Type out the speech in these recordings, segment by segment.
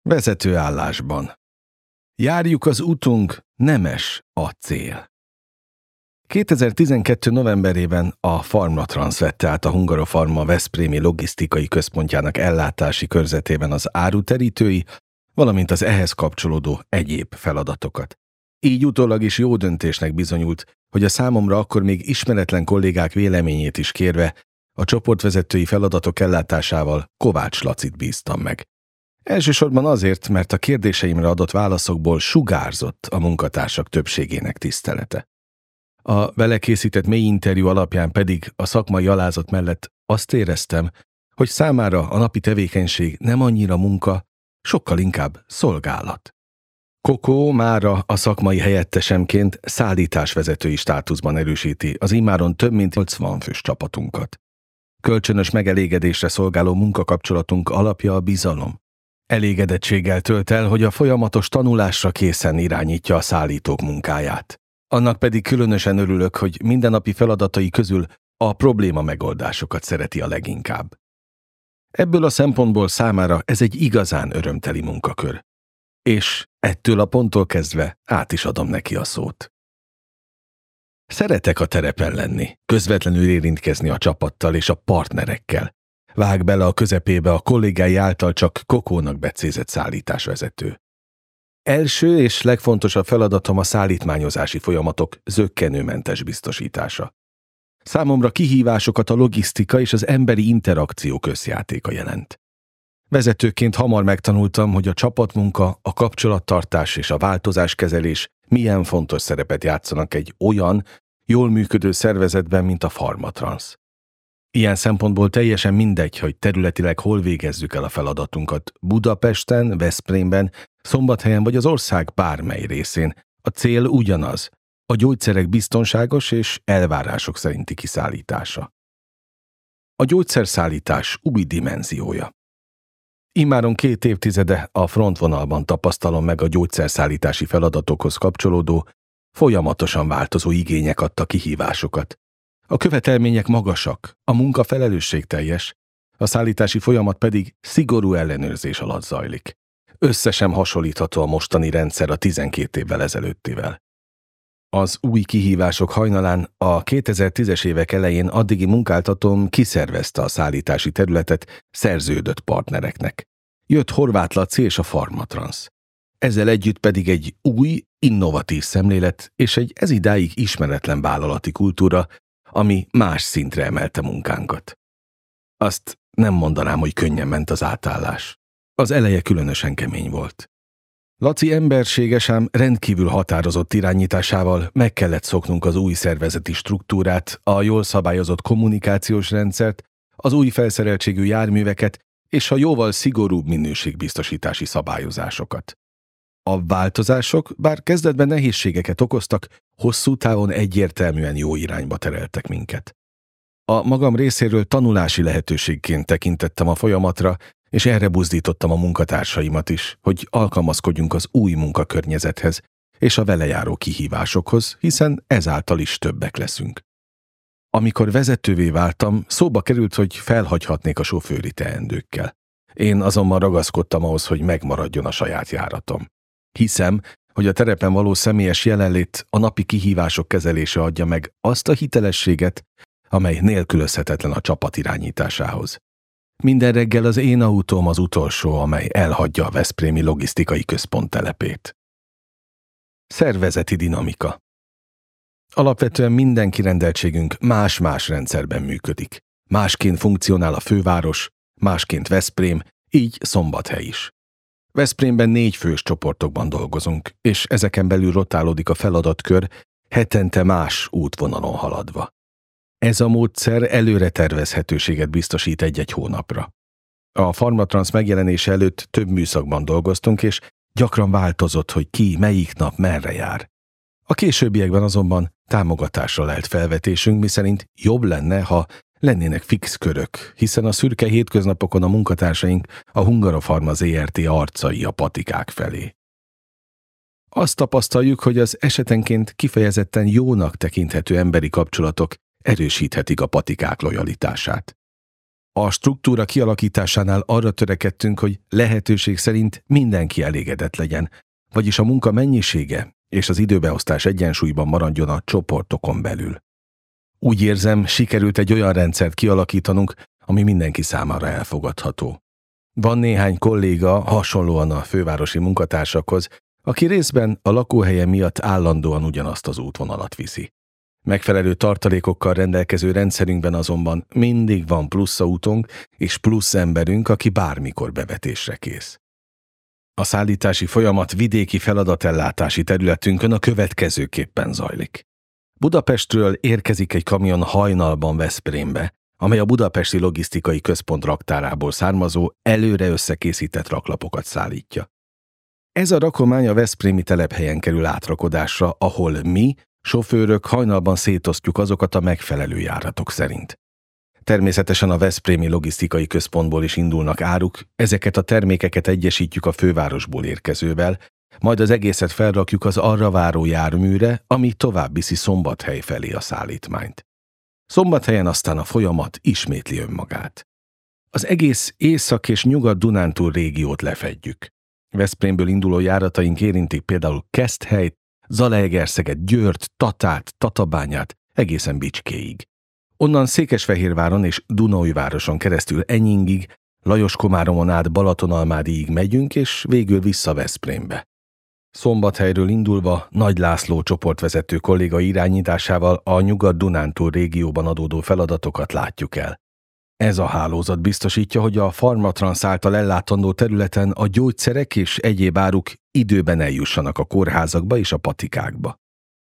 Vezetőállásban. Járjuk az utunk, nemes a cél. 2012. novemberében a Pharmatrans vette át a Hungarofarma veszprémi logisztikai központjának ellátási körzetében az áruterítői, valamint az ehhez kapcsolódó egyéb feladatokat. Így utólag is jó döntésnek bizonyult, hogy a számomra akkor még ismeretlen kollégák véleményét is kérve a csoportvezetői feladatok ellátásával Kovács Lacit bíztam meg. Elsősorban azért, mert a kérdéseimre adott válaszokból sugárzott a munkatársak többségének tisztelete. A vele készített mély interjú alapján pedig a szakmai alázat mellett azt éreztem, hogy számára a napi tevékenység nem annyira munka, sokkal inkább szolgálat. Kokó mára a szakmai helyettesemként szállításvezetői státuszban erősíti az immáron több mint 80 fős csapatunkat. Kölcsönös megelégedésre szolgáló munkakapcsolatunk alapja a bizalom. Elégedettséggel tölt el, hogy a folyamatos tanulásra készen irányítja a szállítók munkáját. Annak pedig különösen örülök, hogy mindennapi feladatai közül a probléma megoldásokat szereti a leginkább. Ebből a szempontból számára ez egy igazán örömteli munkakör. És ettől a ponttól kezdve át is adom neki a szót. Szeretek a terepen lenni, közvetlenül érintkezni a csapattal és a partnerekkel. Vág bele a közepébe a kollégái által csak Kokónak becézett szállításvezető. Első és legfontosabb feladatom a szállítmányozási folyamatok zökkenőmentes biztosítása. Számomra kihívásokat a logisztika és az emberi interakció közjátéka jelent. Vezetőként hamar megtanultam, hogy a csapatmunka, a kapcsolattartás és a változáskezelés milyen fontos szerepet játszanak egy olyan, jól működő szervezetben, mint a Pharmatrans. Ilyen szempontból teljesen mindegy, hogy területileg hol végezzük el a feladatunkat, Budapesten, Veszprémben, Szombathelyen vagy az ország bármely részén. A cél ugyanaz, a gyógyszerek biztonságos és elvárások szerinti kiszállítása. A gyógyszerszállítás új dimenziója. Immáron 2 évtizede a frontvonalban tapasztalom meg a gyógyszerszállítási feladatokhoz kapcsolódó, folyamatosan változó igények adta kihívásokat. A követelmények magasak, a munka felelősségteljes, a szállítási folyamat pedig szigorú ellenőrzés alatt zajlik. Össze sem hasonlítható a mostani rendszer a 12 évvel ezelőttivel. Az új kihívások hajnalán a 2010-es évek elején addigi munkáltatóm kiszervezte a szállítási területet szerződött partnereknek. Jött Horváth Laci és a Pharmatrans. Ezzel együtt pedig egy új, innovatív szemlélet és egy ezidáig ismeretlen vállalati kultúra, ami más szintre emelte munkánkat. Azt nem mondanám, hogy könnyen ment az átállás. Az eleje különösen kemény volt. Laci emberséges, ám rendkívül határozott irányításával meg kellett szoknunk az új szervezeti struktúrát, a jól szabályozott kommunikációs rendszert, az új felszereltségű járműveket és a jóval szigorúbb minőségbiztosítási szabályozásokat. A változások, bár kezdetben nehézségeket okoztak, hosszú távon egyértelműen jó irányba tereltek minket. A magam részéről tanulási lehetőségként tekintettem a folyamatra, és erre buzdítottam a munkatársaimat is, hogy alkalmazkodjunk az új munkakörnyezethez és a vele járó kihívásokhoz, hiszen ezáltal is többek leszünk. Amikor vezetővé váltam, szóba került, hogy felhagyhatnék a sofőri teendőkkel. Én azonban ragaszkodtam ahhoz, hogy megmaradjon a saját járatom. Hiszem, hogy a terepen való személyes jelenlét a napi kihívások kezelése adja meg azt a hitelességet, amely nélkülözhetetlen a csapat irányításához. Minden reggel az én autóm az utolsó, amely elhagyja a veszprémi logisztikai központ telepét. Szervezeti dinamika. Alapvetően minden kirendeltségünk más-más rendszerben működik. Másként funkcionál a főváros, másként Veszprém, így Szombathely is. Veszprémben 4 fős csoportokban dolgozunk, és ezeken belül rotálódik a feladatkör, hetente más útvonalon haladva. Ez a módszer előre tervezhetőséget biztosít egy-egy hónapra. A Pharmatrans megjelenése előtt több műszakban dolgoztunk, és gyakran változott, hogy ki, melyik nap merre jár. A későbbiekben azonban támogatásra lelt felvetésünk, miszerint jobb lenne, ha lennének fix körök, hiszen a szürke hétköznapokon a munkatársaink a Hungarofarma Zrt. Arcai a patikák felé. Azt tapasztaljuk, hogy az esetenként kifejezetten jónak tekinthető emberi kapcsolatok erősíthetik a patikák lojalitását. A struktúra kialakításánál arra törekedtünk, hogy lehetőség szerint mindenki elégedett legyen, vagyis a munka mennyisége és az időbeosztás egyensúlyban maradjon a csoportokon belül. Úgy érzem, sikerült egy olyan rendszert kialakítanunk, ami mindenki számára elfogadható. Van néhány kolléga, hasonlóan a fővárosi munkatársakhoz, aki részben a lakóhelye miatt állandóan ugyanazt az útvonalat viszi. Megfelelő tartalékokkal rendelkező rendszerünkben azonban mindig van plusz autónk és plusz emberünk, aki bármikor bevetésre kész. A szállítási folyamat vidéki feladatellátási területünkön a következőképpen zajlik. Budapestről érkezik egy kamion hajnalban Veszprémbe, amely a Budapesti Logisztikai Központ raktárából származó, előre összekészített raklapokat szállítja. Ez a rakomány a veszprémi telephelyen kerül átrakodásra, ahol mi, sofőrök hajnalban szétosztjuk azokat a megfelelő járatok szerint. Természetesen a Veszprémi Logisztikai Központból is indulnak áruk, ezeket a termékeket egyesítjük a fővárosból érkezővel, majd az egészet felrakjuk az arra váró járműre, ami tovább viszi Szombathely felé a szállítmányt. Szombathelyen aztán a folyamat ismétli önmagát. Az egész Észak- és Nyugat-Dunántúl régiót lefedjük. Veszprémből induló járataink érintik például Keszthelyt, Zalaegerszeget, Győrt, Tatát, Tatabányát, egészen Bicskéig. Onnan Székesfehérváron és Dunaújvároson keresztül Enyingig, Lajoskomáромon át Balatonalmádiig megyünk, és végül vissza Veszprémbe. Szombathelyről indulva Nagy László csoportvezető kolléga irányításával a Nyugat-Dunántúl régióban adódó feladatokat látjuk el. Ez a hálózat biztosítja, hogy a Pharmatransz által ellátandó területen a gyógyszerek és egyéb áruk időben eljussanak a kórházakba és a patikákba.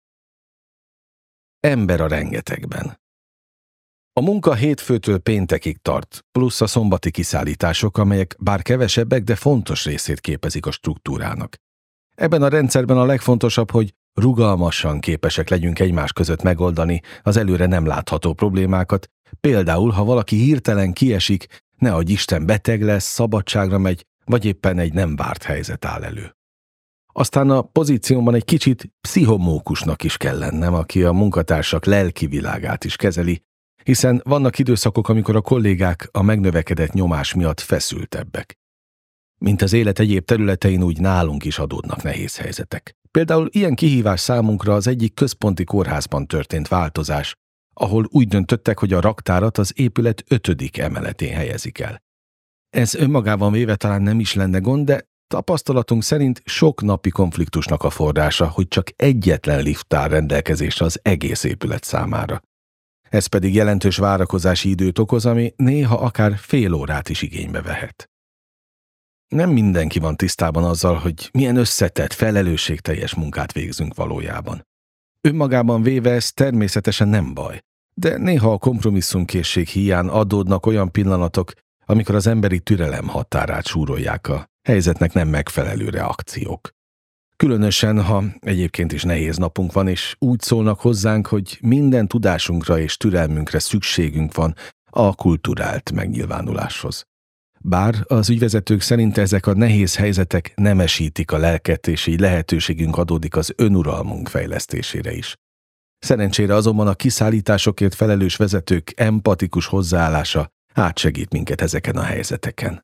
Ember a rengetegben. A munka hétfőtől péntekig tart, plusz a szombati kiszállítások, amelyek bár kevesebbek, de fontos részét képezik a struktúrának. Ebben a rendszerben a legfontosabb, hogy rugalmasan képesek legyünk egymás között megoldani az előre nem látható problémákat, például, ha valaki hirtelen kiesik, ne adj Isten beteg lesz, szabadságra megy, vagy éppen egy nem várt helyzet áll elő. Aztán a pozíciómban egy kicsit pszichomókusnak is kell lennem, aki a munkatársak lelki világát is kezeli, hiszen vannak időszakok, amikor a kollégák a megnövekedett nyomás miatt feszültebbek. Mint az élet egyéb területein, úgy nálunk is adódnak nehéz helyzetek. Például ilyen kihívás számunkra az egyik központi kórházban történt változás, ahol úgy döntöttek, hogy a raktárat az épület 5. emeletén helyezik el. Ez önmagában véve talán nem is lenne gond, de tapasztalatunk szerint sok napi konfliktusnak a forrása, hogy csak egyetlen lift áll rendelkezésre az egész épület számára. Ez pedig jelentős várakozási időt okoz, ami néha akár fél órát is igénybe vehet. Nem mindenki van tisztában azzal, hogy milyen összetett, felelősségteljes munkát végzünk valójában. Önmagában véve ez természetesen nem baj, de néha a kompromisszumkészség hiány adódnak olyan pillanatok, amikor az emberi türelem határát súrolják a helyzetnek nem megfelelő reakciók. Különösen, ha egyébként is nehéz napunk van, és úgy szólnak hozzánk, hogy minden tudásunkra és türelmünkre szükségünk van a kulturált megnyilvánuláshoz. Bár az ügyvezetők szerint ezek a nehéz helyzetek nemesítik a lelket, és így lehetőségünk adódik az önuralmunk fejlesztésére is. Szerencsére azonban a kiszállításokért felelős vezetők empatikus hozzáállása átsegít minket ezeken a helyzeteken.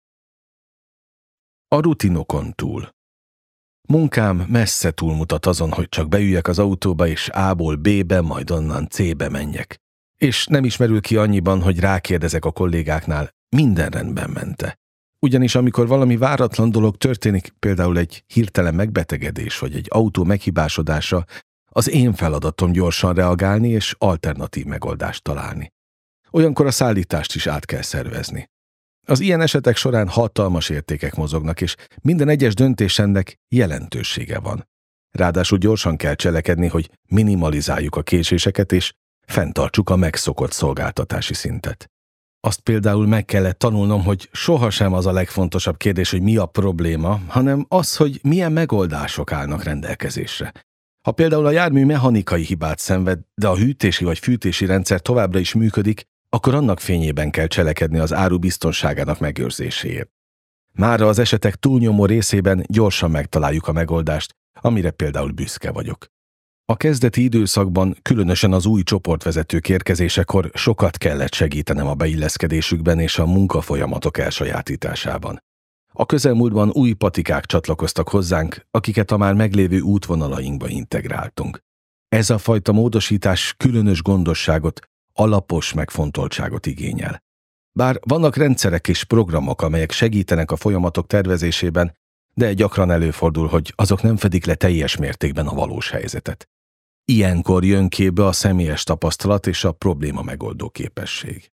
A rutinokon túl. Munkám messze túlmutat azon, hogy csak beüljek az autóba és A-ból B-be, majd onnan C-be menjek. És nem ismerül ki annyiban, hogy rákérdezek a kollégáknál, minden rendben ment-e. Ugyanis amikor valami váratlan dolog történik, például egy hirtelen megbetegedés vagy egy autó meghibásodása, az én feladatom gyorsan reagálni és alternatív megoldást találni. Olyankor a szállítást is át kell szervezni. Az ilyen esetek során hatalmas értékek mozognak, és minden egyes döntésemnek jelentősége van. Ráadásul gyorsan kell cselekedni, hogy minimalizáljuk a késéseket, és fenntartsuk a megszokott szolgáltatási szintet. Azt például meg kellett tanulnom, hogy sohasem az a legfontosabb kérdés, hogy mi a probléma, hanem az, hogy milyen megoldások állnak rendelkezésre. Ha például a jármű mechanikai hibát szenved, de a hűtési vagy fűtési rendszer továbbra is működik, akkor annak fényében kell cselekedni az áru biztonságának megőrzéséért. Mára az esetek túlnyomó részében gyorsan megtaláljuk a megoldást, amire például büszke vagyok. A kezdeti időszakban, különösen az új csoportvezetők érkezésekor sokat kellett segítenem a beilleszkedésükben és a munkafolyamatok elsajátításában. A közelmúltban új patikák csatlakoztak hozzánk, akiket a már meglévő útvonalainkba integráltunk. Ez a fajta módosítás különös gondosságot, alapos megfontoltságot igényel. Bár vannak rendszerek és programok, amelyek segítenek a folyamatok tervezésében, de gyakran előfordul, hogy azok nem fedik le teljes mértékben a valós helyzetet. Ilyenkor jön képbe a személyes tapasztalat és a probléma megoldó képesség.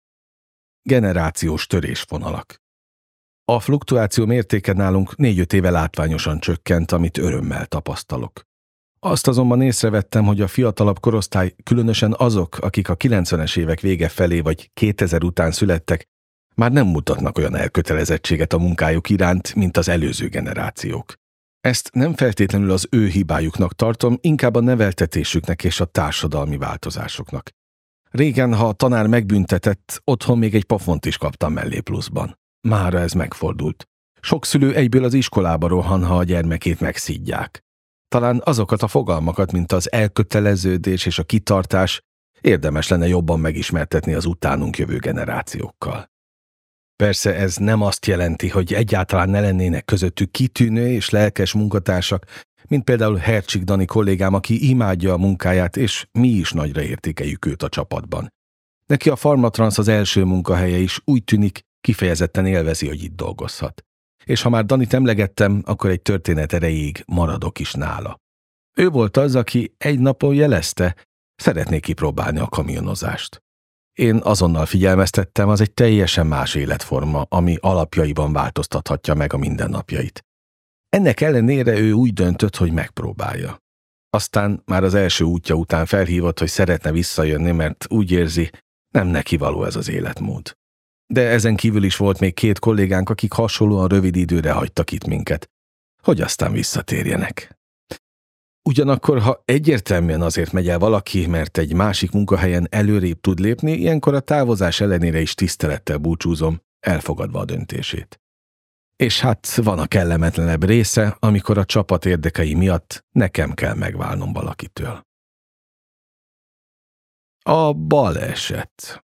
Generációs törésvonalak. A fluktuáció mértéke nálunk 4-5 éve látványosan csökkent, amit örömmel tapasztalok. Azt azonban észrevettem, hogy a fiatalabb korosztály, különösen azok, akik a 90-es évek vége felé vagy 2000 után születtek, már nem mutatnak olyan elkötelezettséget a munkájuk iránt, mint az előző generációk. Ezt nem feltétlenül az ő hibájuknak tartom, inkább a neveltetésüknek és a társadalmi változásoknak. Régen, ha a tanár megbüntetett, otthon még egy pofont is kaptam mellé pluszban. Mára ez megfordult. Sok szülő egyből az iskolába rohan, ha a gyermekét megszidják. Talán azokat a fogalmakat, mint az elköteleződés és a kitartás, érdemes lenne jobban megismertetni az utánunk jövő generációkkal. Persze ez nem azt jelenti, hogy egyáltalán ne lennének közöttük kitűnő és lelkes munkatársak, mint például Hercsik Dani kollégám, aki imádja a munkáját, és mi is nagyra értékeljük őt a csapatban. Neki a Pharmatrans az első munkahelye is, úgy tűnik, kifejezetten élvezi, hogy itt dolgozhat. És ha már Danit emlegettem, akkor egy történet erejéig maradok is nála. Ő volt az, aki egy napon jelezte, szeretné kipróbálni a kamionozást. Én azonnal figyelmeztettem, az egy teljesen más életforma, ami alapjaiban változtathatja meg a mindennapjait. Ennek ellenére ő úgy döntött, hogy megpróbálja. Aztán már az első útja után felhívott, hogy szeretne visszajönni, mert úgy érzi, nem neki való ez az életmód. De ezen kívül is volt még 2 kollégánk, akik hasonlóan rövid időre hagytak itt minket, hogy aztán visszatérjenek. Ugyanakkor, ha egyértelműen azért megy el valaki, mert egy másik munkahelyen előrébb tud lépni, ilyenkor a távozás ellenére is tisztelettel búcsúzom, elfogadva a döntését. És hát van a kellemetlenebb része, amikor a csapat érdekei miatt nekem kell megválnom valakitől. A baleset.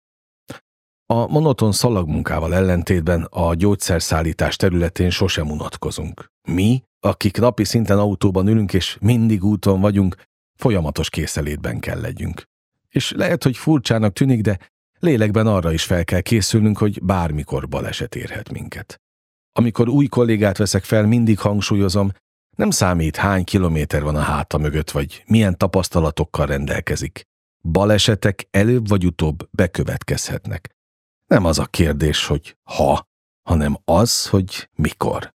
A monoton szalagmunkával ellentétben a gyógyszerszállítás területén sosem unatkozunk. Mi, akik napi szinten autóban ülünk és mindig úton vagyunk, folyamatos készenlétben kell legyünk. És lehet, hogy furcsának tűnik, de lélekben arra is fel kell készülnünk, hogy bármikor baleset érhet minket. Amikor új kollégát veszek fel, mindig hangsúlyozom, nem számít, hány kilométer van a háta mögött, vagy milyen tapasztalatokkal rendelkezik. Balesetek előbb vagy utóbb bekövetkezhetnek. Nem az a kérdés, hogy ha, hanem az, hogy mikor.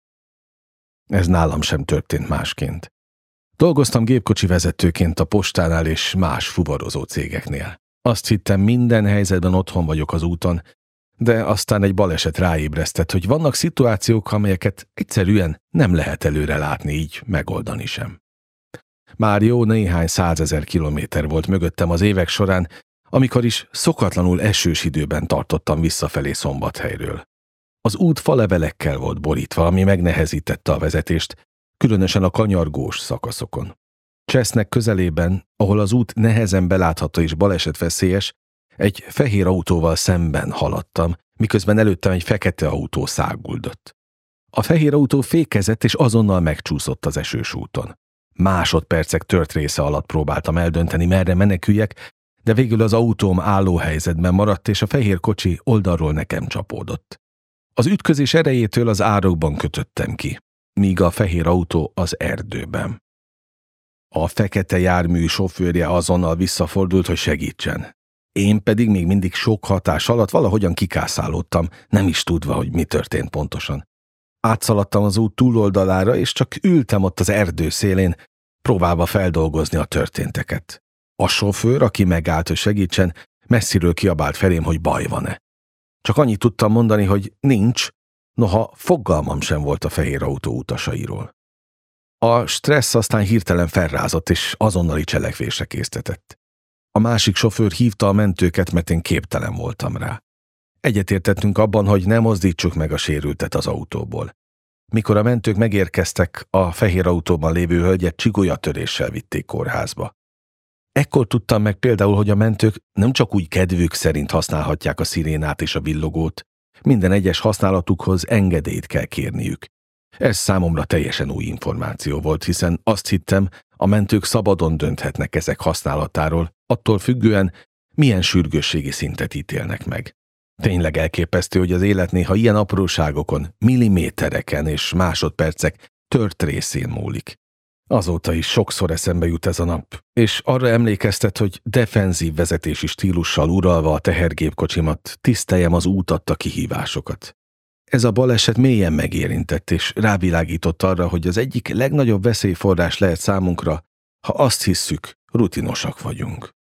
Ez nálam sem történt másként. Dolgoztam gépkocsi vezetőként a postánál és más fuvarozó cégeknél. Azt hittem, minden helyzetben otthon vagyok az úton, de aztán egy baleset ráébresztett, hogy vannak szituációk, amelyeket egyszerűen nem lehet előre látni, így megoldani sem. Már jó néhány 100 000 kilométer volt mögöttem az évek során, amikor is szokatlanul esős időben tartottam visszafelé Szombathelyről. Az út falevelekkel volt borítva, ami megnehezítette a vezetést, különösen a kanyargós szakaszokon. Csesznek közelében, ahol az út nehezen belátható és balesetveszélyes, egy fehér autóval szemben haladtam, miközben előttem egy fekete autó száguldott. A fehér autó fékezett és azonnal megcsúszott az esős úton. Másodpercek tört része alatt próbáltam eldönteni, merre meneküljek, de végül az autóm álló helyzetben maradt, és a fehér kocsi oldalról nekem csapódott. Az ütközés erejétől az árokban kötöttem ki, míg a fehér autó az erdőben. A fekete jármű sofőrje azonnal visszafordult, hogy segítsen. Én pedig még mindig sok hatás alatt valahogyan kikászálódtam, nem is tudva, hogy mi történt pontosan. Átszaladtam az út túloldalára, és csak ültem ott az erdő szélén, próbálva feldolgozni a történteket. A sofőr, aki megállt, hogy segítsen, messziről kiabált felém, hogy baj van-e. Csak annyit tudtam mondani, hogy nincs, noha fogalmam sem volt a fehér autó utasairól. A stressz aztán hirtelen felrázott, és azonnali cselekvésre késztetett. A másik sofőr hívta a mentőket, mert én képtelen voltam rá. Egyetértettünk abban, hogy ne mozdítsuk meg a sérültet az autóból. Mikor a mentők megérkeztek, a fehér autóban lévő hölgyet csigolyatöréssel vitték kórházba. Ekkor tudtam meg például, hogy a mentők nem csak úgy kedvük szerint használhatják a szirénát és a villogót, minden egyes használatukhoz engedélyt kell kérniük. Ez számomra teljesen új információ volt, hiszen azt hittem, a mentők szabadon dönthetnek ezek használatáról, attól függően, milyen sürgősségi szintet ítélnek meg. Tényleg elképesztő, hogy az élet néha ilyen apróságokon, millimétereken és másodpercek tört részén múlik. Azóta is sokszor eszembe jut ez a nap, és arra emlékeztet, hogy defenzív vezetési stílussal uralva a tehergépkocsimat tiszteljem az út adta kihívásokat. Ez a baleset mélyen megérintett, és rávilágított arra, hogy az egyik legnagyobb veszélyforrás lehet számunkra, ha azt hisszük, rutinosak vagyunk.